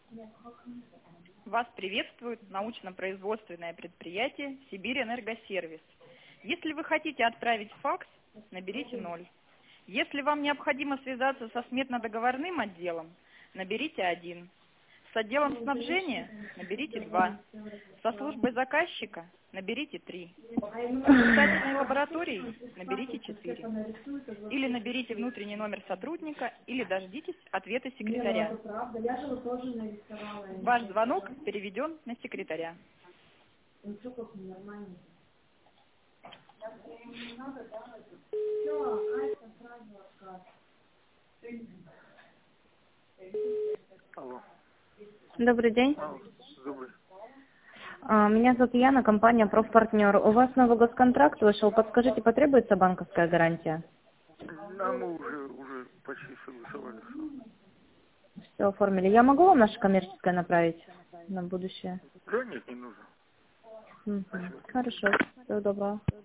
Вас приветствует научно-производственное предприятие «Сибирь-Энергосервис». Если вы хотите отправить факс, наберите 0. Если вам необходимо связаться со сметно-договорным отделом, наберите 1. С отделом снабжения наберите 2. Со службой заказчика наберите 3. С испытательной лабораторией наберите 4. Или наберите внутренний номер сотрудника, или дождитесь ответа секретаря. Ваш звонок переведен на секретаря. Алло. Добрый день. Добрый. Меня зовут Яна, компания «Профпартнер». У вас новый госконтракт вышел. Подскажите, потребуется банковская гарантия? Да, мы уже почти согласовали. Все оформили. Я могу вам наше коммерческое направить на будущее? Да нет, не нужно. Хорошо. Всего доброго.